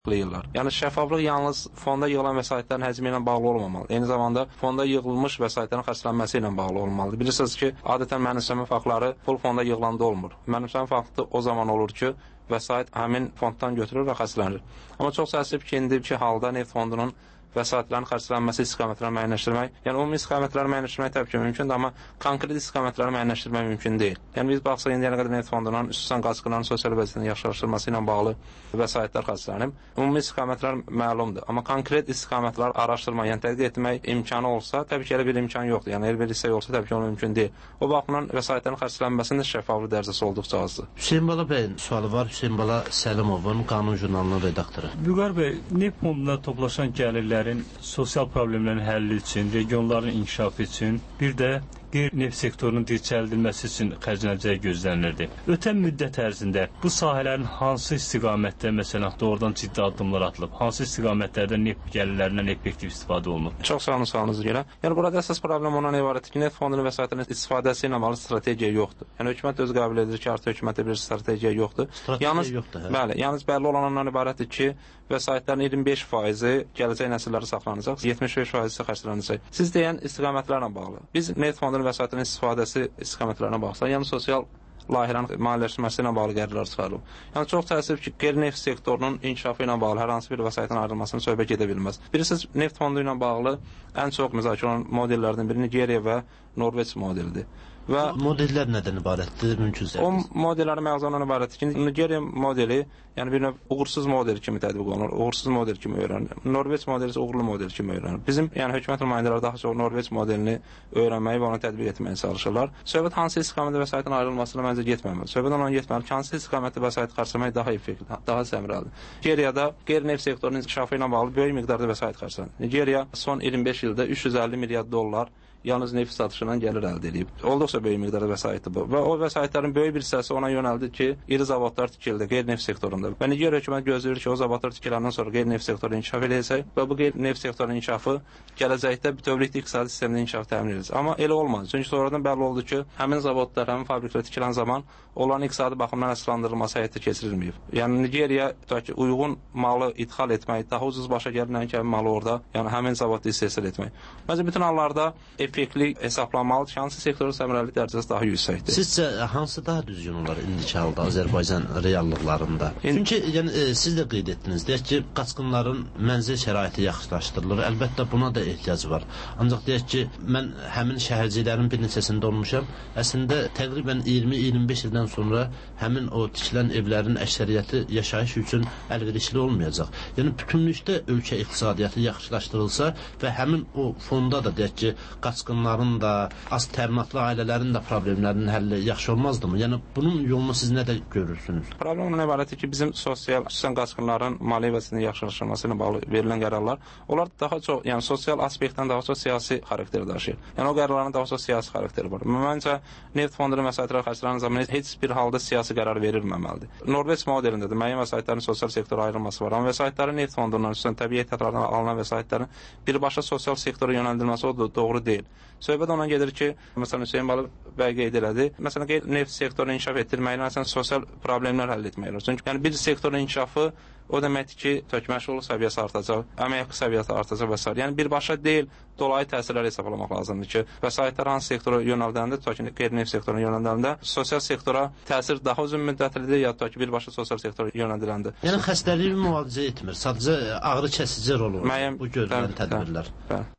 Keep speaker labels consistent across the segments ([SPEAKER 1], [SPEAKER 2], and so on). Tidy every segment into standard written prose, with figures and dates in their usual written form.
[SPEAKER 1] yığırlar. Yəni şəffaflıq yalnız fonda yığılan vəsaitlərin həcmi ilə bağlı olmamalı. Eyni zamanda fonda yığılmış vəsaitlərin xərclənməsi ilə bağlı olmalıdır. Bilirsiniz ki, adətən mənimsəmə faktları pul fonda yığılanda olmur. Mənimsəmə faktı o zaman olur ki, vəsait həmin fonddan götürülür və xərclənir. Amma çox təəssüf ki, indiki halda neft fondunun vəsaitlərin xərclənməsi istiqamətlərini müəyyənləşdirmək, yəni ümumi istiqamətləri müəyyənləşdirmək təbii ki, mümkündür, amma konkret istiqamətləri müəyyənləşdirmək mümkün deyil. Yəni biz baxsaq indiyənə qədər neft fondunun xüsusən qaçqınların sosial vəziyyətinin yaxşılaşdırılması ilə bağlı vəsaitlər xərclənib. Ümumi istiqamətlər məlumdur, amma konkret istiqamətlər araşdırmaq, yəni tədqiq etmək imkanı olsa, təbii ki, elə bir imkan yoxdur. Yəni elə bir hissəyə olsa təbii ki, onun mümkün deyil. O baxımdan vəsaitlərin xərclənməsində şəffaflıq dərəcəsi olduqca azdır.
[SPEAKER 2] Hüseyn Bala bəyin sualı var. Hüseyn Bala Səlimovun Qanun jurnalının redaktoru.
[SPEAKER 3] Vüqar bəy, neft fondunda toplaşan gəlirlərin sosial problemlərin həlli üçün, regionların inkişafı üçün, bir də qeyri-neft sektorunun dirçəldilməsi üçün xərclənəcəyi gözlənilirdi. Ötən müddət ərzində bu sahələrin hansı istiqamətdə məsələn doğrudan ciddi addımlar atılıb, hansı istiqamətlərdə neft gəlirlərindən effektiv istifadə olunub?
[SPEAKER 1] Çox sağ olun, sualınıza görə. Yəni burada əsas problem ondan ibarətdir ki, neft fondunun vəsaitinin istifadəsi ilə bağlı strategiya yoxdur. Yəni hökumət öz qəbul edir ki, artıq hökumətdə bir strategiya yoxdur.
[SPEAKER 2] Yoxdur, hə?
[SPEAKER 1] Bəli, yalnız bəlli olan ondan ibarətdir ki, vəsaitlərin 25% gələcək nəsillərə saxlanacaq, 75% isə xərclənəcək. Siz deyən istiqamətlərlə bağlı. Biz neft fondunun vəsaitinin istifadəsi istiqamətlərinə baxsaq, yəni sosial layihələrin maliyyələşdirməsi ilə bağlı qərarlar çıxarılıb. Yəni çox təəssüf ki, qeyri-neft sektorunun inkişafı ilə bağlı hər hansı bir vəsaitin ayrılmasını söhbət gedə bilməz. Bilirsiniz, neft fondu ilə bağlı ən çox müzakirə olan modellərdən biri Nigeriya və Norveç modelidir. Və
[SPEAKER 2] modellər nədən ibarətdir, mümkünsə?
[SPEAKER 1] O modellərin məğzundan ibarətdir ki, Nigeriya modeli, yəni bir növ uğursuz model kimi tətbiq olunur, uğursuz model kimi öyrənir. Norveç modeli isə uğurlu model kimi öyrənir. Bizim, yəni hökumət nümayəndələri daha çox Norveç modelini öyrənməyi və onu tətbiq etməyə çalışırlar. Söhbət hansı istiqamətdə vəsaitin ayrılmasına məncə getməməli. Söhbət ondan getməli ki, hansı istiqamətdə vəsait xərcləmək daha effektiv, daha səmərəlidir. Nigeriyada qeyri-neft sektorunun inkişafı ilə bağlı böyük miqdarda vəsait xərclənir. Nigeriya son 25 ildə 350 milyard dollar yalnız neft satışından gəlir əldə edib. Olduqca böyük miqdarda vəsaitdir bu. Və o vəsaitlərin böyük bir hissəsi ona yönəldi ki, iri zavodlar tikildi qeyri-neft sektorunda. Və Nigeriya hökuməti gözləyir ki, o zavodlar tikiləndən sonra qeyri-neft sektoru inkişaf edəcək və bu qeyri-neft sektorunun inkişafı gələcəkdə bütövlükdə iqtisadi sisteminin inkişafı təmin edəcək. Amma elə olmaz. Çünki sonradan bəlli oldu ki, həmin zavodlar, həmin fabriklər tikilən zaman onların iqtisadi baxımdan əsaslandırılması həyata keçirilməyib. Yəni Nigeriya ki, uyğun malı idxal etmək, daha ucuz başa gələn kimi malı orada, yəni həmin zavodda istehsal etmək. Məncə bütün hallarda effektli hesablanmalıdır ki, hansı sektorun səmərəlilik dərəcəsi daha yüksəkdir.
[SPEAKER 2] Sizcə hansı daha düzgün olar indiki halda Azərbaycan reallıqlarında? Çünki yəni siz də qeyd etdiniz, deyək ki, qaçqınların mənzil şəraiti yaxşılaşdırılır. Əlbəttə buna da ehtiyac var. Ancaq deyək ki, mən həmin şəhərcilərin bir neçəsində olmuşam. Əslində təqribən 20-25 ildən sonra həmin o tikilən evlərin əksəriyyəti yaşayış üçün əlverişli olmayacaq. Yəni bütünlükdə ölkə iqtisadiyyatı yaxşılaşdırılsa və həmin o fonda da deyək ki, qaçqınların da, az təminatlı ailələrin də problemlərinin həlli yaxşı olmazdımı? Yəni bunun yolunu siz nədə görürsünüz?
[SPEAKER 1] Problem ondan ibarətdir ki, bizim sosial, xüsusən qaçqınların maliyyə vəziyyətinin yaxşılaşması ilə bağlı verilən qərarlar, onlar daha çox, yəni sosial aspektdən daha çox siyasi xarakter daşıyır. Yəni o qərarların daha çox siyasi xarakteri var. Məncə neft fondunun vəsaitləri xərclənən zaman heç bir halda siyasi qərar verilməməlidir. Norveç modelində də müəyyən vəsaitlərin sosial sektora ayrılması var. Amma vəsaitlərin neft fondundan, xüsusən təbii ehtiyatlardan alınan vəsaitlərin birbaşa sosial sektora yönəldilməsi o da doğru deyil. Söhbət ondan gedir ki, məsələn Hüseyn Balı bəy qeyd elədi. Məsələn qeyri-neft sektorunu inkişaf etdirməklə məsələn sosial problemlər həll etmək olur. Çünki yəni bir sektorun inkişafı o deməkdir ki, tökməşğulluq səviyyəsi artacaq, əmək haqqı səviyyəsi artacaq və s. Yəni birbaşa deyil, dolayı təsirləri hesablamaq lazımdır ki, vəsaitlər hansı sektora yönəldəndə, qeyri-neft sektoruna yönəldəndə sosial sektora təsir daha uzun müddətlidir ya da ki, birbaşa sosial sektora yönəldiləndə.
[SPEAKER 2] Yəni xəstəliyi müalicə etmir, sadəcə ağrı kəsici rol olur bu görülən tədbirlər.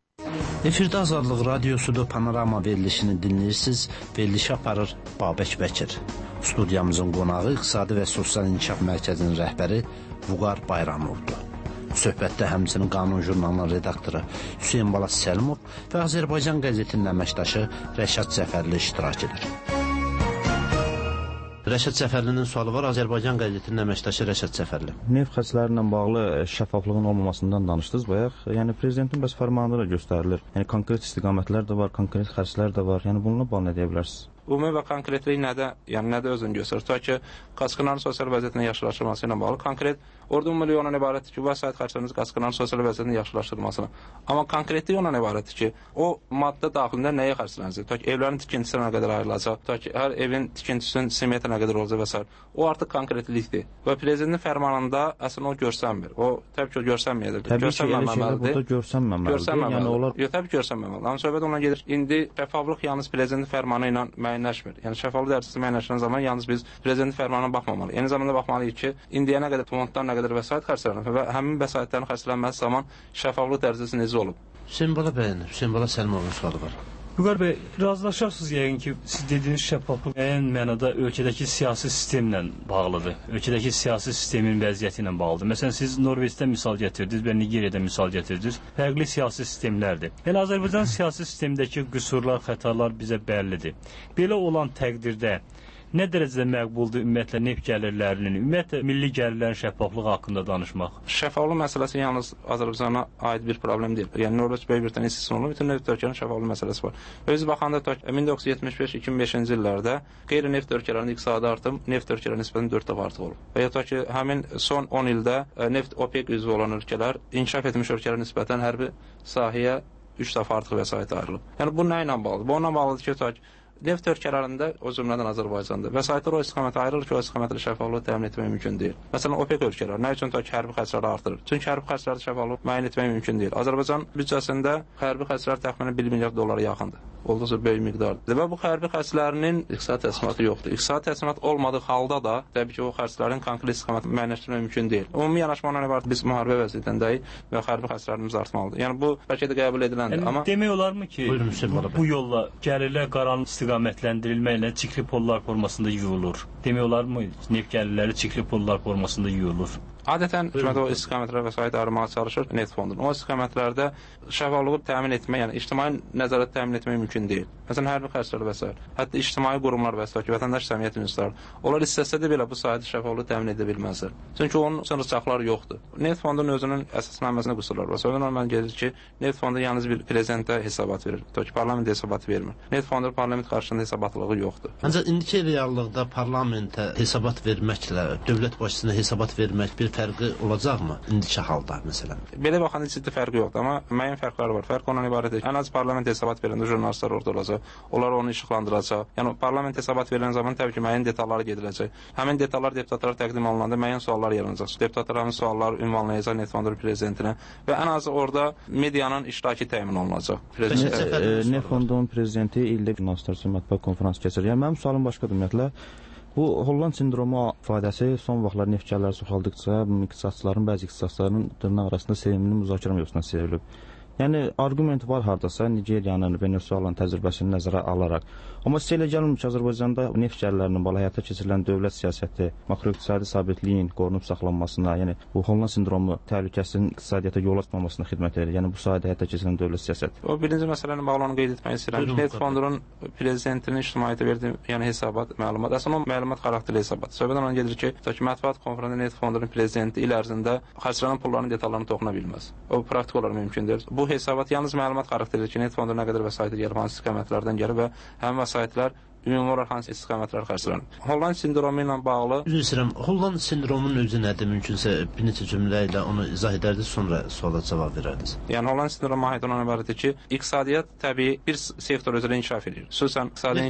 [SPEAKER 2] Efirdə Azadlıq Radiosuda Panorama verilişini dinləyirsiniz. Verilişi aparır Babək Bəkir. Studiyamızın qonağı İqtisadi və Sosial İnkişaf Mərkəzinin rəhbəri Vüqar Bayramovdur. Söhbətdə həmçinin Qanun jurnalının redaktoru Hüseyn Bala Səlimov və Azərbaycan qəzetinin əməkdaşı Rəşad Cəfərli iştirak edir. Rəşad Cəfərlinin sualı var. Azərbaycan qəzetinin əməkdaşı Rəşad Cəfərli.
[SPEAKER 4] Neft xərcləri ilə bağlı şəffaflığın olmamasından danışdınız bayaq. Yəni prezidentin bəs fərmanında da göstərilir. Yəni konkret istiqamətlər də var, konkret xərclər də var. Yəni bununla bağlı nə deyə bilərsiniz?
[SPEAKER 1] Ümumi və konkretlik nədə özünü göstərir? Tutaq ki, qaçqınların sosial vəziyyətinin yaxşılaşdırılması ilə bağlı konkret Orada ümumi ondan ibarətdir ki, vəsait xərcləriniz qaçqınların sosial vəziyyətinin yaxşılaşdırılmasına. Amma konkretlik ondan ibarətdir ki, o maddə daxilində nəyə xərclənəcək? Ta ki, evlərin tikintisinə nə qədər ayrılacaq, ta ki, hər evin tikintisinin simiyyətinə nə qədər olacaq və s. O artıq konkretlikdir. Və prezidentin fərmanında əslində o görsənmir. O təbii ki, o görsənməyəcək.
[SPEAKER 4] Burada görsənməməlidir. Yəni onlar
[SPEAKER 1] təbii ki, görsənməməlidir. Amma söhbət ondan gedir. İndi şəffaflıq yalnız prezidentin fərmanı ilə müəyyənləşmir. Yəni şəffaflıq dərəcəsi müəyyənləşən zaman yalnız biz prezidentin fərmanına baxmamalıyıq. Eyni zamanda baxmalıyıq ki, indiyə nə qədər fonddan nə qədər vəsait xərclənir və həmin vəsaitlərin xərclənməsi zaman şəffaflıq dərəcəsi necə olub?
[SPEAKER 2] Hüseyn Bala bəyin, Hüseyn Bala Səlimovun sualı var.
[SPEAKER 3] Vüqar bəy, razılaşarsınız yəqin ki, siz dediyiniz şəffaflıq müəyyən mənada ölkədəki siyasi sistemlə bağlıdır. Ölkədəki siyasi sistemin vəziyyəti ilə bağlıdır. Məsələn, siz Norveçdən misal gətirdiniz və Nigeriyadan misal gətirdiniz. Fərqli siyasi sistemlərdir. Yəni, Azərbaycan siyasi sistemindəki qüsurlar, xətalar bizə bəllidir. Belə olan təqdirdə nə dərəcədə məqbuldur ümumiyyətlə neft gəlirlərinin, ümumiyyətlə milli gəlirlərin şəffaflığı haqqında danışmaq?
[SPEAKER 1] Şəffaflıq məsələsi yalnız Azərbaycana aid bir problem deyil. Yəni Norveç Böyük Britaniya istisna olunur, bütün neft ölkələrinin şəffaflıq məsələsi var. Öz baxanda 1975-2005-ci illərdə qeyri-neft ölkələrinin iqtisadi artım neft ölkələrinin nisbətən 4 dəfə artıq olub. Və ya ki, həmin son 10 ildə neft OPEC üzvü olan ölkələr inkişaf etmiş ölkələrə nisbətən hər bir sahəyə 3 dəfə artıq vəsait ayrılıb. Yəni bu nə ilə bağlıdır? Bu onunla bağlıdır ki, neft ölkələrində, o cümlədən Azərbaycanda vəsaitlər o istiqamətə ayrılır ki, o istiqamətlə şəffaflığı təmin etmək mümkün deyil. Məsələn, OPEC ölkələri nə üçün hərbi xərcləri artırır? Çünki hərbi xərcləri şəffaflığı müəyyən etmək mümkün deyil. Azərbaycan büdcəsində hərbi xərclər təxminən 1 milyard dollara yaxındır. Olduqca böyük miqdardır. Və bu hərbi xərclərinin iqtisadi təsminatı yoxdur. İqtisadi təsminat olmadığı halda da, təbii ki, o xərclərin konkret istiqamətini müəyyənləşdirmək mümkün deyil. Ümumi yanaşma ondan ibarət biz müharibə vəziyyətindəyik və hərbi xərclərimiz artmalıdır. Yəni bu bəlkə də qəbul ediləndir. Amma
[SPEAKER 3] demək olarmı ki, bu yolla gəlirlər qaranlıq istiqamətləndirilməklə çirkli pollar formasında yuyulur? Demək olarmı neft gəlirləri çirkli pollar formasında yuyulur?
[SPEAKER 1] Adətən hökumət o istiqamətlərə vəsait ayırmağa çalışır neft fondunun. O istiqamətlərdə şəffaflığı təmin etmək, yəni ictimai nəzarət təmin etmək mümkün deyil. Məsələn, hərbi xərclər və s. Hətta ictimai qurumlar və s. vətəndaş cəmiyyət institutları, onlar istəsə də belə bu sahədə şəffaflığı təmin edə bilməzlər. Çünki onun üçün rıçaqları yoxdur. Neft fondunun özünün əsasnaməsində qüsurlar var. Sonra mən gedir ki, neft fondu yalnız bir prezidentə hesabat verir. Ki, parlament hesabat vermir. Neft fondu parlament qarşısında hesabatlığı yoxdur.
[SPEAKER 2] Ancaq indiki reallıqda parlamentə hesabat verməklə dövlət başçısına hesabat vermək bir fərqi olacaqmı indiki halda məsələn?
[SPEAKER 1] Belə baxanda ciddi fərqi yoxdur, amma müəyyən fərqləri var. Fərq ondan ibarətdir ki, ən az parlament hesabat verəndə jurnalistlər orada olacaq. Onlar onu işıqlandıracaq. Yəni parlament hesabat verilən zaman təbii ki, müəyyən detalları gediləcək. Həmin detallar deputatlara təqdim olunanda müəyyən suallar yaranacaq. Deputatlar həmin sualları ünvanlayacaq neft fondu prezidentinə və ən az orada medianın iştirakı təmin olunacaq.
[SPEAKER 4] Neft fondunun prezidenti ildə jurnalistlər üçün mətbuat konfransı keçirir. Yəni mənim sualım başqadır ümumiyyətlə. Bu Holland sindromu ifadəsi son vaxtlar neft gəlirləri çoxaldıqca iqtisadçıların, bəzi iqtisadçıların dırnaq arasında sevimli müzakirə mövzusuna çevrilib. Yəni argument var hardasa Nigeriyanın, Venezuelanın təcrübəsini nəzərə alaraq. Amma sizə elə gəlmir ki, Azərbaycanda neft gəlirlərinin həyata keçirilən dövlət siyasəti makroiqtisadi sabitliyin qorunub saxlanmasına, yəni bu Holland sindromu təhlükəsinin iqtisadiyyata yol açmamasına xidmət edir. Yəni bu sahədə həyata keçirilən dövlət siyasəti.
[SPEAKER 1] O birinci məsələnin bağlı qeyd etmək istəyirəm. Neft fondunun prezidentinin ictimaiyyətə verdiyi, yəni hesabat, məlumat, əslində o məlumat xarakterli hesabat. Söhbət ondan gedir ki, mətbuat konfransında neft fondunun prezidenti il ərzində xərclənən pulların detallarına toxuna bilməz. O praktik olaraq mümkün deyil. Bu hesabat yalnız məlumat xarakterlidir ki, neft fonduna nə qədər vəsait gəlib, hansı istiqamətlərdən gəlib və həmin vəsaitlər ümumi olaraq hansı istiqamətlər xərclənir. Holland sindromu ilə bağlı...
[SPEAKER 2] Üzr istəyirəm, Holland sindromunun özü nədir? Mümkünsə bir neçə cümlə ilə onu izah edərdiniz, sonra suala cavab verərdiniz.
[SPEAKER 1] Yəni Holland sindromu mahiyyəti ondan ibarətdir ki, iqtisadiyyat təbii bir sektor üzrə inkişaf edir. Xüsusən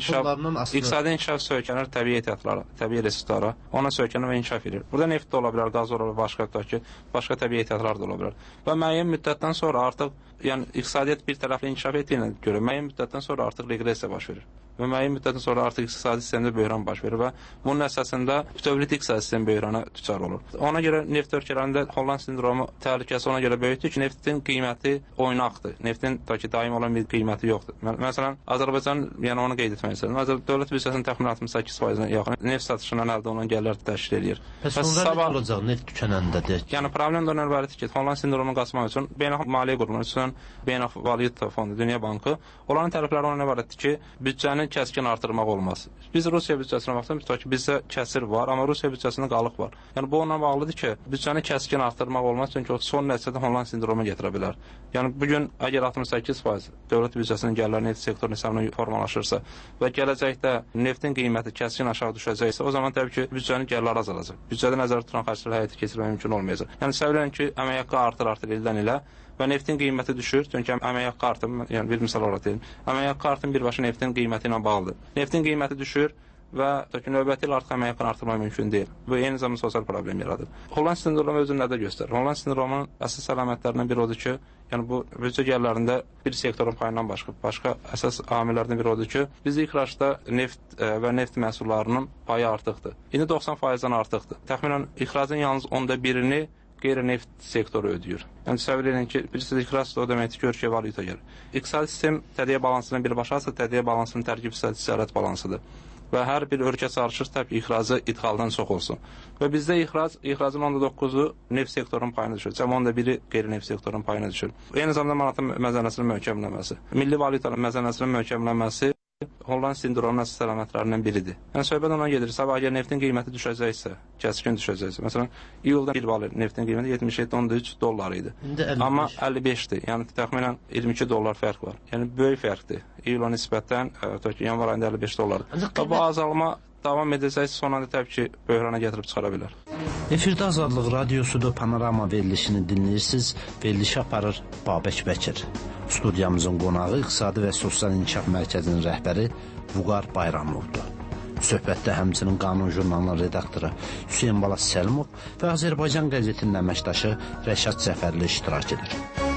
[SPEAKER 1] iqtisadi inkişaf söykənir təbii ehtiyatlara, təbii resurslara, ona söykənir və inkişaf edir. Burada neft də ola bilər, qaz ola bilər, başqa təbii ehtiyatlar da ola bilər. Və müəyyən müddətdən sonra artıq, yəni iqtisadiyyat bir tərəfli inkişaf etdiyinə görə müəyyən müddətdən sonra artıq reqressiya baş verir. Və müəyyən müddətdən sonra artıq iqtisadi sistemdə böhran baş verir və bunun əsasında bütövlükdə iqtisadi sistem böhrana düçar olur. Ona görə neft ölkələrində Holland sindromu təhlükəsi ona görə böyükdür ki, neftin qiyməti oynaqdır. Neftin daim olan bir qiyməti yoxdur. Məsələn, Azərbaycan, yəni onu qeyd etmək istəyirəm. Dövlət büdcəsinin təxminən 68%-nə yaxın neft satışından əldə olunan gəlirlər təşkil edir.
[SPEAKER 2] Bəs sonra nə olacaq neft tükənəndə deyək?
[SPEAKER 1] Yəni problem də ondan ibarətdir ki, Holland sindromunu qaçmaq üçün beynəlxalq maliyyə qurumları, xüsusən Beynəlxalq Valyuta Fondu, Dünya Bankı, onların tələbləri ondan ibarətdir ki, büdcənin büdcəni kəskin artırmaq olmaz. Biz Rusiya büdcəsinə baxsaq, tutaq ki, bizdə kəsir var, amma Rusiya büdcəsində qalıq var. Yəni bu onunla bağlıdır ki, büdcəni kəskin artırmaq olmaz, çünki o son nəticədə Holland sindromu gətirə bilər. Yəni bu gün əgər 68% dövlət büdcəsinin gəlirləri neft sektorunun hesabına formalaşırsa və gələcəkdə neftin qiyməti kəskin aşağı düşəcəksə, o zaman təbii ki, büdcənin gəlirləri azalacaq. Büdcədə nəzərdə tutulan xərcləri həyata keçirmək mümkün olmayacaq. Yəni səviyyən ki, əmək haqqı artır ildən ilə və neftin qiyməti düşür. Çünki əmək haqqı artım, yəni bir misal olaraq deyim, əmək haqqı artım birbaşa neftin qiyməti ilə bağlıdır. Neftin qiyməti düşür və növbəti il artıq əmək haqqını artırmaq mümkün deyil. Bu eyni zamanda sosial problem yaradır. Holland sindromu özünü nədə göstərir? Holland sindromunun əsas əlamətlərindən biri odur ki, yəni bu büdcə gəlirlərində bir sektorun payından başqa əsas amillərdən biri odur ki, biz ixracda neft və neft məhsullarının payı artıqdır. İndi 90%-dən artıqdır. Təxminən ixracın yalnız 1/10-ni qeyri-neft sektoru ödəyir. Yəni təsəvvür edin ki, bilirsiniz, ixrac o deməkdir ki, ölkəyə valyuta gəlir. İqtisadi sistem təbii balansının birbaşası təbii balansının tərkib hissəli balansıdır. Və hər bir ölkə çalışır təbii ixracı idxaldan çox olsun. Və bizdə ixracın 9%-u neft sektorunun payına düşür. Cəm 1/i qeyri-neft sektorunun payına düşür. Eyni zamanda manatın məzənəsinin möhkəmlənməsi, milli valyutanın məzənəsinin möhkəmlənməsi Holland sindromunun əsas əlamətlərindən biridir. Yəni söhbət ondan gedir. Sabah əgər neftin qiyməti düşəcəksə, kəskin düşəcəksə, məsələn, iyulda bir barel neftin qiyməti 77.3 dollar idi. Amma 55-dir. Yəni təxminən 22 dollar fərq var. Yəni böyük fərqdir. İyula nisbətən yanvar ayında 55 dollardır. Bu azalma davam edəcəksə, sonunda təbii ki, böhrana gətirib çıxara bilər.
[SPEAKER 2] Efirdə Azadlıq Radiosuda Panorama verilişini dinləyirsiniz. Verilişi aparır Babək Bəkir. Studiyamızın qonağı İqtisadi və Sosial İnkişaf Mərkəzinin rəhbəri Vüqar Bayramlovdur. Söhbətdə həmçinin Qanun jurnalının redaktoru Hüseyn Balas Səlimov və Azərbaycan qəzetinin əməkdaşı Rəşad Cəfərli iştirak edir.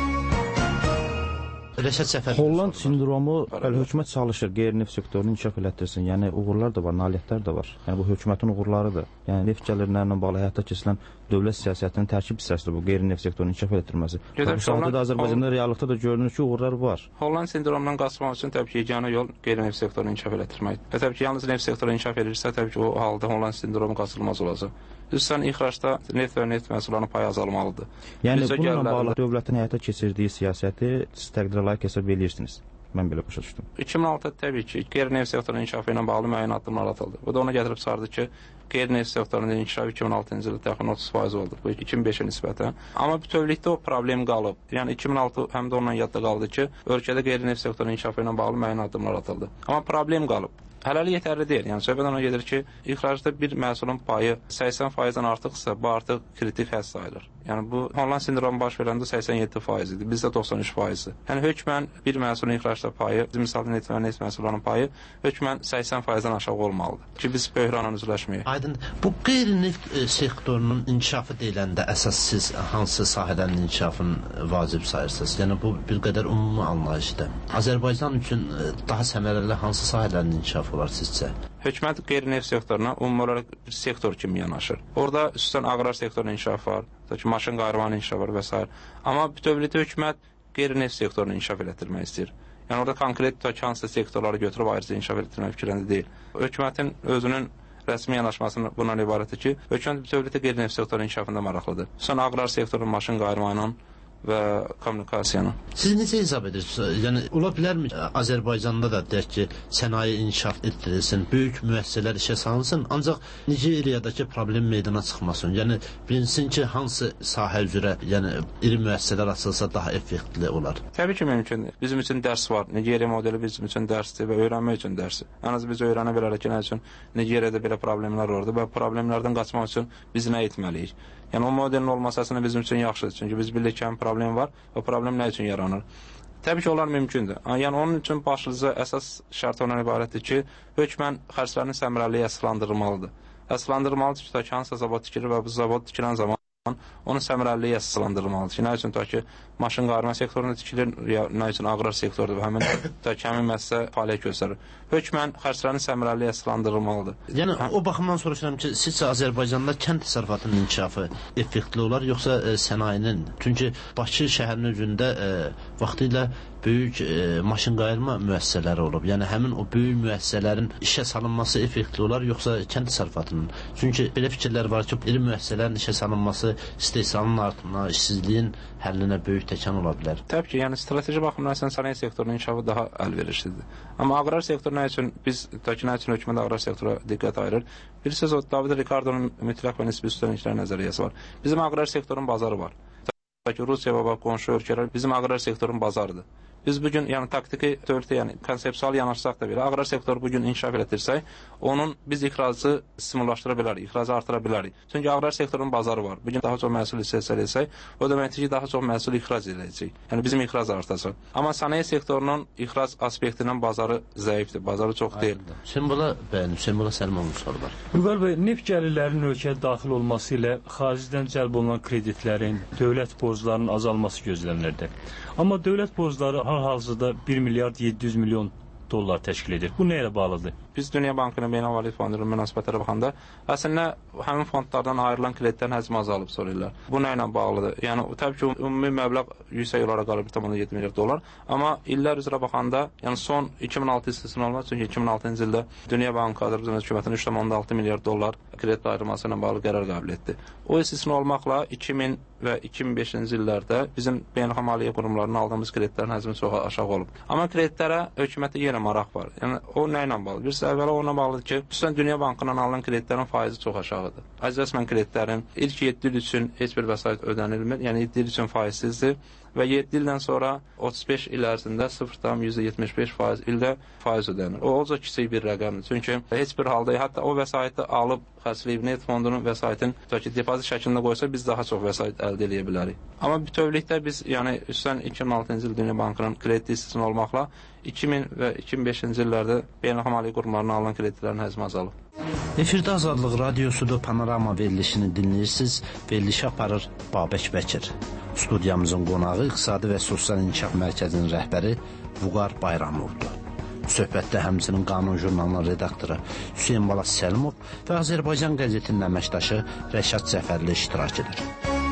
[SPEAKER 4] Holland sindromu hökumət çalışır qeyri-neft sektorunu inkişaf elətdirsin. Yəni uğurlar da var, nailiyyətlər də var. Yəni bu hökumətin uğurlarıdır. Yəni neft gəlirlərlə bağlı həyata keçirilən dövlət siyasətinin tərkib hissəsidir bu qeyri-neft sektorunun inkişaf elətdirməsi. Bu Azərbaycanda reallıqda da görünür ki, uğurlar var.
[SPEAKER 1] Holland sindromundan qaçmaq üçün təbii ki, yeganə yol qeyri-neft sektorunu inkişaf elətdirməkdir. Və təbii ki, yalnız neft sektoru inkişaf edirsə, təbii ki, o halda Holland sindromu qaçılmaz olacaq. Üstən ixracda neft və neft məhsullarının payı azalmalıdır.
[SPEAKER 4] Yəni bununla bağlı dövlətin həyata keçirdiyi siyasəti siz təqdirə layiq hesab edirsiniz. Mən belə başa düşdüm.
[SPEAKER 1] 2006-da təbii ki, qeyri-neft sektorunun inkişafı ilə bağlı müəyyən addımlar atıldı. Bu da ona gətirib çıxardı ki, qeyri-neft sektorunun inkişafı 2006-cı ildə təxminən 30% oldu. Bu 2005-ə nisbətən. Amma bütövlükdə o problem qalıb. Yəni 2006 həm də ondan yadda qaldı ki, ölkədə qeyri-neft sektorunun inkişafı ilə bağlı müəyyən addımlar atıldı. Amma problem qalıb. Hələlik yetərli deyil. Yəni söhbət ona gedir ki, ixracda bir məhsulun payı 80%-dən artıqsa, bu artıq kritik hədd sayılır. Yəni bu Holland sindromu baş verəndə 87% idi, bizdə 93%-dir. Yəni hökmən bir məhsulun ixracda payı, misal neft və neft məhsullarının payı hökmən 80%-dən aşağı olmalıdır ki, biz böhranla üzləşməyək.
[SPEAKER 2] Aydın. Bu qeyri-neft sektorunun inkişafı deyiləndə əsas siz hansı sahələrin inkişafını vacib sayırsınız? Yəni bu bir qədər ümumi anlayışdır. Azərbaycan üçün daha səmərəli hansı sahələrin inkişafı olar sizcə?
[SPEAKER 1] Hökumət qeyri-neft sektoruna ümumi olaraq bir sektor kimi yanaşır. Orada xüsusən aqrar sektorunun inkişafı var, maşın qayırmanın inkişafı var və s. Amma bütövlükdə hökumət qeyri-neft sektorunu inkişaf elətdirmək istəyir. Yəni orada konkret hansısa sektorları götürüb ayrıca inkişaf elətdirmək fikrində deyil. Hökumətin özünün rəsmi yanaşmasının bundan ibarətdir ki, hökumət bütövlükdə qeyri-neft sektorunun inkişafında maraqlıdır. Xüsusən aqrar sektorunun maşın qayırma və kommunikasiyanı.
[SPEAKER 2] Siz necə hesab edirsiniz? Yəni ola bilərmi Azərbaycanda da deyək ki, sənaye inkişaf etdirilsin, böyük müəssisələr işə salınsın, ancaq Nigeriyadakı problem meydana çıxmasın. Yəni bilinsin ki, hansı sahə üzrə, yəni iri müəssisələr açılsa daha effektli olar.
[SPEAKER 1] Təbii ki, mümkündür. Bizim üçün dərs var. Nigeriya modeli bizim üçün dərsdir və öyrənmək üçün dərsdir. Ən az biz öyrənə bilərik ki, nə üçün Nigeriyada belə problemlər vardı və problemlərdən qaçmaq üçün biz nə etməliyik? Yəni o modelin olması əslində bizim üçün yaxşıdır. Çünki biz bilirik ki, problem var. O problem nə üçün yaranır? Təbii ki, onlar mümkündür. Yəni onun üçün başlıca əsas şərt ondan ibarətdir ki, hökmən xərclərinin səmərəliliyi əsaslandırılmalıdır. Əsaslandırılmalıdır ki, hansısa zavod tikilir və bu zavod tikilən zaman onun səmərəliliyi əsaslandırılmalıdır ki, nə üçün ki, maşın qayırma sektorunda tikilir, ya nə üçün aqrar sektordur və həmin müəssisə fəaliyyət göstərir. Hökmən xərclərin səmərəliliyi əsaslandırılmalıdır.
[SPEAKER 2] Yəni o baxımdan soruşuram ki, sizcə Azərbaycanda kənd təsərrüfatının inkişafı effektli olar, yoxsa sənayenin? Çünki Bakı şəhərinin özündə vaxtilə böyük maşın qayırma müəssisələri olub. Yəni həmin o böyük müəssisələrin işə salınması effektli olar, yoxsa kənd təsərrüfatının? Çünki belə fikirlər var ki, iri müəssisələrin işə salınması istehsalın artımına, işsizliyin həllinə böyük təkan ola bilər.
[SPEAKER 1] Təbii ki, yəni strateji baxımdan sənaye sektorunun inkişafı daha əlverişlidir. Amma aqrar sektor nə üçün biz nə üçün hökumət aqrar sektora diqqət ayırır? Bir söz o David Ricardo'nun mütləq və nisbi üstünlüklər nəzəriyyəsi var. Bizim aqrar sektorun bazarı var. Təbii ki, Rusiya və qonşu ölkələr bizim aqrar sektorun bazarıdır. Biz bugün yəni taktiki dövlətə, yəni konseptual yanaşsaq da belə aqrar sektoru bugün inkişaf etdirsək, onun biz ixracı stimullaşdıra bilərik, ixracı artıra bilərik. Çünki aqrar sektorunun bazarı var. Bugün daha çox məhsul istehsal etsək, o deməkdir ki, daha çox məhsul ixrac edəcək. Yəni bizim ixrac artacaq. Amma sənaye sektorunun ixrac aspektindən bazarı zəifdir, bazarı çox deyil.
[SPEAKER 2] Sembola Səlmanov sualı var.
[SPEAKER 3] Vüqar bəy, neft gəlirlərinin ölkəyə daxil olması ilə xaricdən cəlb olunan kreditlərin, dövlət borclarının azalması gözlənilirdi. Amma dövlət borcları hal-hazırda 1 milyard 700 milyon dollar təşkil edir. Bu nə ilə bağlıdır?
[SPEAKER 1] Biz Dünya Bankının Beynəlxalq Fondunun münasibətlərə baxanda əslində həmin fondlardan ayrılan kreditlərin həcmi azalıb soruyorlar. Bu nə ilə bağlıdır? Yəni təbii ki, ümumi məbləğ yüksək olaraq qalır 1,7 milyard dollar, amma illər üzrə baxanda, yəni son 2006 istisna olmaz, çünki 2006-cı ildə Dünya Bankı Azərbaycan hökumətinin 3,6 milyard dollar kredit ayrılması ilə bağlı qərar qəbul etdi. O istisna olmaqla 2000 və 2005-ci illərdə bizim beynəlxalq maliyyə qurumlarının aldığımız kreditlərin həcmi çox aşağı olub. Amma kreditlərə hökumətə yenə maraq var. Yəni o nə ilə bağlıdır? Bir əvvəla ona bağlıdır ki, xüsusən Dünya Bankından alınan kreditlərin faizi çox aşağıdır. Əcəsmən kreditlərin ilk 7 il üçün heç bir vəsait ödənilmir, yəni 7 il üçün faizsizdir və 7 ildən sonra 35 il ərzində 0,75% ildə faiz ödənir. O olca kiçik bir rəqəmdir. Çünki heç bir halda hətta o vəsaiti alıb xərcləyib neft fondunun vəsaitin depozit şəklində qoysa biz daha çox vəsait əldə edə bilərik. Amma bütövlükdə biz yəni xüsusən 2006-cı il Dünya Bankının kredit istisna olmaqla 2000 və 2005-ci illərdə beynəlxalq maliyyə qurumlarından alınan kreditlərin həcmi azalıb.
[SPEAKER 2] Efirdə Azadlıq Radiosuda Panorama verilişini dinləyirsiniz. Verilişi aparır Babək Bəkir. Studiyamızın qonağı İqtisadi və Sosial İnkişaf Mərkəzinin rəhbəri Vüqar Bayramovdur. Söhbətdə həmçinin Qanun jurnalının redaktoru Hüseyn Balas Səlimov və Azərbaycan qəzetinin əməkdaşı Rəşad Cəfərli iştirak edir.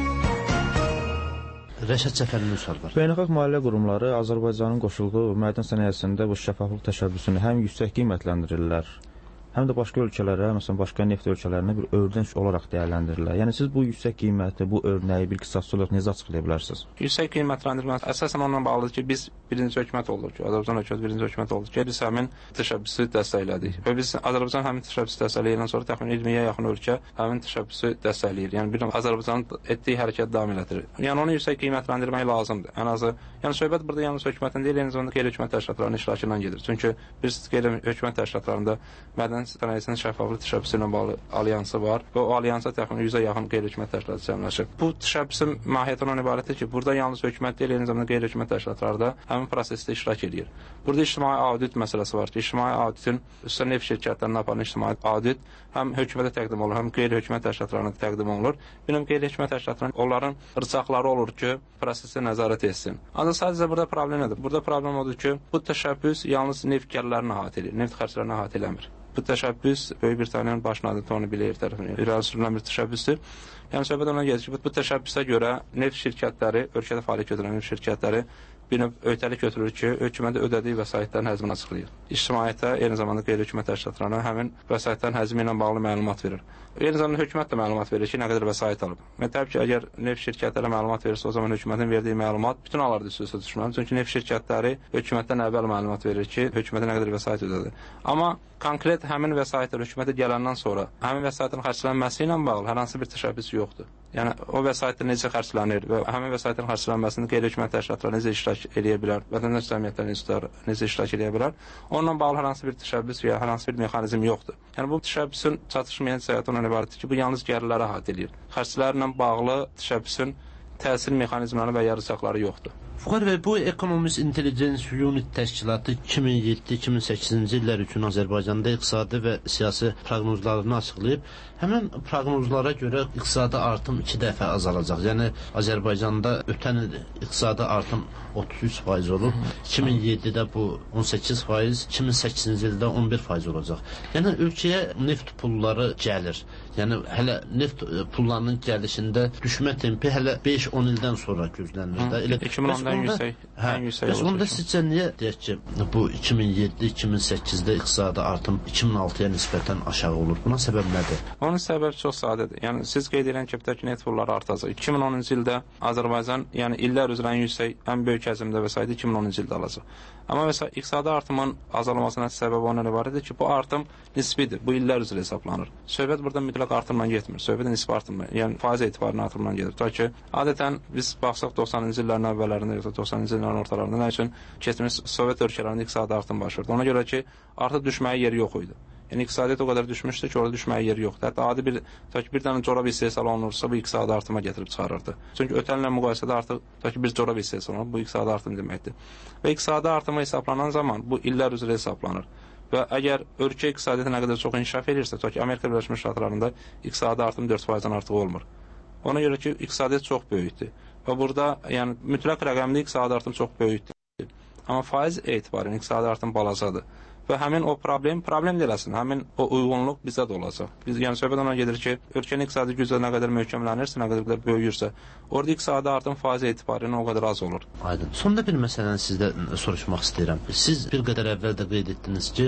[SPEAKER 2] Rəşad Cəfərli sual var.
[SPEAKER 4] Beynəlxalq maliyyə qurumları Azərbaycanın qoşulduğu mədən sənayesində bu şəffaflıq təşəbbüsünü həm yüksək qiymətləndirirlər, həm də başqa ölkələrə, məsələn, başqa neft ölkələrinə bir örnək olaraq dəyərləndirirlər. Yəni siz bu yüksək qiyməti, bu örnəyi bir qisasçı olaraq necə açıqlaya bilərsiniz?
[SPEAKER 1] Yüksək qiymətləndirmə əsasən onunla bağlıdır ki, biz birinci hökumət olduq ki, Azərbaycan hökuməti birinci hökumət olduq ki, biz həmin təşəbbüsü dəstəklədik. Və biz Azərbaycan həmin təşəbbüsü dəstəkləyəndən sonra təxminən 20-yə yaxın ölkə həmin təşəbbüsü dəstəkləyir. Yəni bir Azərbaycanın etdiyi hərəkət davam etdirir. Yəni onu yüksək qiymətləndirmək lazımdır. Ən azı, yəni söhbət burada yalnız hökumətin deyil, eyni zamanda qeyri-hökumət təşkilatlarının iştirakı ilə gedir. Çünki biz qeyri-hökumət təşkilatlarında mədən sənayesinin şəffaflıq təşəbbüsü ilə bağlı alyansı var və o alyansa təxminən 100-ə yaxın qeyri-hökumət təşkilatı cəmləşir. Bu təşəbbüsün mahiyyəti ondan ibarətdir ki, burada yalnız hökumət deyil, eyni zamanda qeyri-hökumət təşkilatları da həmin prosesdə iştirak edir. Burada ictimai audit məsələsi var ki, ictimai auditin xüsusən neft şirkətlərindən aparılan ictimai audit həm hökumətə təqdim olunur, həm qeyri-hökumət təşkilatlarına təqdim olunur. Biləm qeyri-hökumət təşkilatlarının onların rıçaqları olur ki, prosesi nəzarət etsin. Ancaq sadəcə burada problem nədir? Burada problem odur ki, bu təşəbbüs yalnız neft gəlirlərini əhatə edir, neft xərclərini əhatə eləmir. Bu təşəbbüs Böyük Britaniyanın baş naziri Tony Blair tərəfindən irəli sürülən bir təşəbbüsdür. Yəni söhbət ona gəlir ki, bu təşəbbüsə görə neft şirkətləri, ölkədə fəaliyyət götürən neft şirkətləri bir növ öhdəlik götürür ki, hökumətə ödədiyi vəsaitlərin həcmini açıqlayır. İctimaiyyətə, eyni zamanda qeyri-hökumət təşkilatlarına həmin vəsaitlərin həcmi ilə bağlı məlumat verir. Eyni zamanda hökumət də məlumat verir ki, nə qədər vəsait alıb. Və təbii ki, əgər neft şirkətləri məlumat verirsə, o zaman hökumətin verdiyi məlumat bütün hallarda üstə düşməlidir. Çünki neft şirkətləri hökumətdən əvvəl məlumat verir ki, hökumətə nə qədər vəsait ödədi. Amma konkret həmin vəsaitlər hökumətə gələndən sonra həmin vəsaitin xərclənməsi ilə bağlı hər hansı bir təşəbbüs yoxdur. Yəni o vəsaitlər necə xərclənir və həmin vəsaitin xərclənməsində qeyri-hökumət təşkilatları necə iştirak edə bilər, vətəndaş cəmiyyətləri necə iştirak edə bilər, onunla bağlı hər hansı bir təşəbbüs və ya hər hansı bir mexanizm yoxdur. Yəni bu təşəbbüsün çatışmayan cəhəti ondan ibarətdir ki, bu yalnız gəlirləri əhatə edir. Xərclərlə bağlı təşəbbüsün təsir mexanizmləri və ya rıçaqları yoxdur.
[SPEAKER 2] Vüqar bəy, bu Economist Intelligence Unit təşkilatı 2007-2008-ci illər üçün Azərbaycanda iqtisadi və siyasi proqnozlarını açıqlayıb. Həmin proqnozlara görə iqtisadi artım 2 dəfə azalacaq. Yəni Azərbaycanda ötən il iqtisadi artım 33% olub, 2007-də bu 18%, 2008-ci ildə 11% olacaq. Yəni ölkəyə neft pulları gəlir. Yəni hələ neft pullarının gəlişində düşmə tempi hələ 5 5-10 ildən sonra gözlənilir də.
[SPEAKER 1] Elə 2010-dan yüksək
[SPEAKER 2] olacaq. Onda sizcə niyə deyək ki, bu 2007-2008-də iqtisadi artım 2006-ya nisbətən aşağı olur? Buna səbəb nədir?
[SPEAKER 1] Onun səbəbi çox sadədir. Yəni siz qeyd edən ki, bütövlük neft pulları artacaq. 2010-cu ildə Azərbaycan, yəni illər üzrə ən böyük həcmdə vəsait 2010-cu ildə alacaq. Amma məsələn, iqtisadi artımın azalmasına səbəb ondan ibarətdir ki, bu artım nisbidir. Bu illər üzrə hesablanır. Söhbət burada mütləq artımdan getmir. Söhbət nisbi artımdan, yəni faiz etibarının artımından gedir. Ta ki, adətən biz baxsaq 90-cı illərin əvvəllərində yoxsa 90-cı illərin ortalarında nə üçün keçmiş Sovet ölkələrində iqtisadi artım baş verdi. Ona görə ki, artıq düşməyə yeri yox idi. Yəni iqtisadiyyat o qədər düşmüşdü ki, orada düşməyə yeri yoxdur. Hətta adi bir dənə corab istehsal olunursa, bu iqtisadi artıma gətirib çıxarırdı. Çünki ötən illə müqayisədə artıq bir corab istehsal olunur, bu iqtisadi artım deməkdir. Və iqtisadi artıma hesaplanan zaman bu illər üzrə hesablanır. Və əgər ölkə iqtisadiyyatı nə qədər çox inkişaf edirsə, ki, Amerika Birləşmiş Ştatlarında iqtisadi artım 4%-dən artıq olmur. Ona görə ki, iqtisadiyyat çox böyükdür. Və burada yəni mütləq rəqəmli iqtisadi artım çox böyükdür. Amma faiz etibarən iqtisadi artım balacadır. Və həmin o problem deyiləsin, həmin o uyğunluq bizə də olacaq. Yəni söhbət ona gedir ki, ölkənin iqtisadi gücü nə qədər möhkəmlənirsə, nə qədər böyüyürsə, orada iqtisadi artım faiz etibarən o qədər az olur.
[SPEAKER 2] Aydın. Sonda bir məsələni sizdən soruşmaq istəyirəm. Siz bir qədər əvvəl də qeyd etdiniz ki,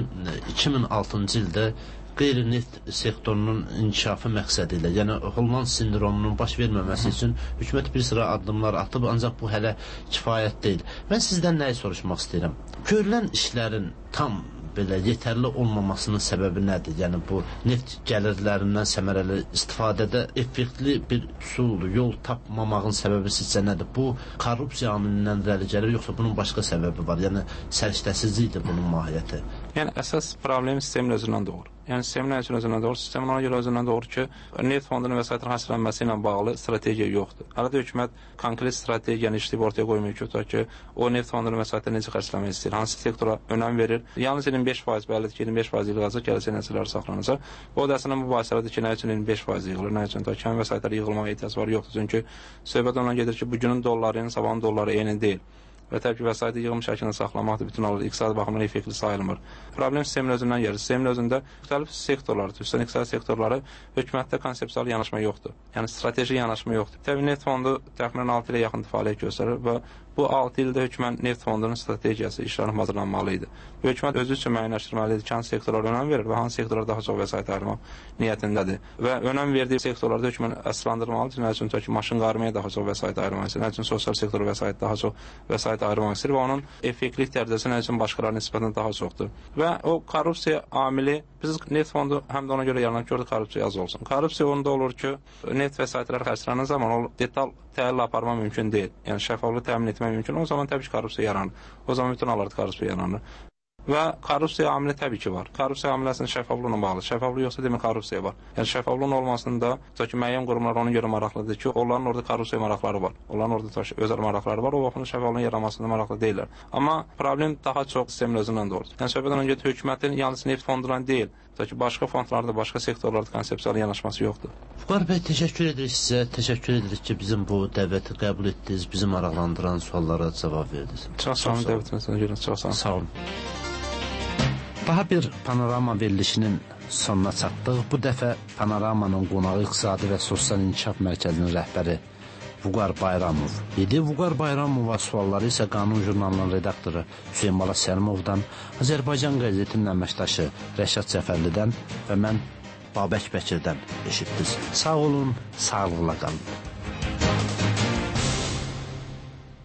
[SPEAKER 2] 2006-cı ildə qeyri-neft sektorunun inkişafı məqsədi ilə, yəni Holland sindromunun baş verməməsi üçün hökumət bir sıra addımlar atıb, ancaq bu hələ kifayət deyil. Mən sizdən nəyi soruşmaq istəyirəm? Görülən işlərin tam belə yetərli olmamasının səbəbi nədir? Yəni bu neft gəlirlərindən səmərəli istifadədə effektli bir üsul, yol tapmamağın səbəbi sizcə nədir? Bu korrupsiya amilindən irəli gəlir, yoxsa bunun başqa səbəbi var? Yəni səriştəsizlikdir bunun mahiyyəti.
[SPEAKER 1] Yəni əsas problem sistemin özündən doğur. Yəni sistemin özündən doğru, sistemin ona görə özündən doğru ki, neft fondunun vəsaitlərin həsrlənməsi ilə bağlı strategiya yoxdur. Hələ də hökumət konkret strategiyanı işləyib ortaya qoymuyor ki, o neft fondunun vəsaitləri necə xərcləmək istəyir, hansı sektora önəm verir. Yalnız 25% bəllidir ki, 25% yığılacaq, gələcək nəsillər saxlanacaq. O da əslində mübahisələrdir ki, nə üçün 25% yığılır, nə üçün ki, həmin vəsaitlər yığılmağa ehtiyac var, yoxdur. Çünki söhbət ondan gedir ki, bugünün dolları, sabahın dolları eyni deyil. Və təbii ki, vəsaiti yığılmış şəklində saxlamaq da bütün olur, iqtisadi baxımdan effektli sayılmır. Problem sistemin özündən gəlir. Sistemin özündə müxtəlif sektorlar, xüsusən iqtisadi sektorları hökumətdə konseptual yanaşma yoxdur. Yəni strateji yanaşma yoxdur. Təbii neft fondu təxminən 6 ilə yaxın fəaliyyət göstərir və bu 6 ildə hökumət neft fondunun strategiyası işlərin hazırlanmalı idi. Hökumət özü üçün müəyyənləşdirməlidir ki, hansı sektorlara önəm verir və hansı sektorlara daha çox vəsait ayırmaq niyyətindədir. Və önəm verdiyi sektorlarda hökumət əsaslandırmalıdır. Nə üçün ki, maşın qarmaya daha çox vəsait ayırmaq istəyir, nə üçün sosial sektora vəsait daha çox vəsait ayırmaq istəyir və onun effektlik dərəcəsi nə üçün başqalarına nisbətən daha çoxdur. Və o korrupsiya amili, biz neft fondu həm də ona görə yaranır ki, orada korrupsiya az olsun. Korrupsiya onda olur ki, neft vəsaitləri xərclənən zaman o detal təhlil aparma mümkün deyil. Yəni şəffaflıq təmin etmək mümkün. O zaman təbii ki, korrupsiya yaranır. O zaman bütün hallarda korrupsiya yaranır. Və korrupsiya amili təbii ki var. Korrupsiya amili əslində şəffaflıqla bağlı. Şəffaflıq yoxsa demək korrupsiya var. Yəni şəffaflığın olmasında ki, müəyyən qurumlar ona görə maraqlıdır ki, onların orada korrupsiya maraqları var. Onların orada özəl maraqları var. O baxımdan şəffaflığın yaranmasında maraqlı deyillər. Amma problem daha çox sistemin özündən doğrudur. Yəni söhbət ondan gedir, hökumətin yalnız neft fondundan deyil, ki, başqa fondlarda, başqa sektorlarda konseptual yanaşması yoxdur.
[SPEAKER 2] Fuqar bəy, təşəkkür edirik sizə. Təşəkkür edirik ki, bizim bu dəvəti qəbul etdiniz, bizi maraqlandıran suallara cavab verdiniz.
[SPEAKER 1] Çox sağ olun, dəvətinizə görə. Çox sağ olun.
[SPEAKER 2] Sağ olun. Daha bir panorama verilişinin sonuna çatdıq. Bu dəfə panoramanın qonağı İqtisadi və Sosial İnkişaf Mərkəzinin rəhbəri Vüqar Bayramov idi. Vüqar Bayramova sualları isə Qanun jurnalının redaktoru Hüseyin Bala Səlimovdan, Azərbaycan qəzetinin əməkdaşı Rəşad Cəfərlidən və mən Babək Bəkirdən eşitdiniz. Sağ olun, sağlıqla qalın.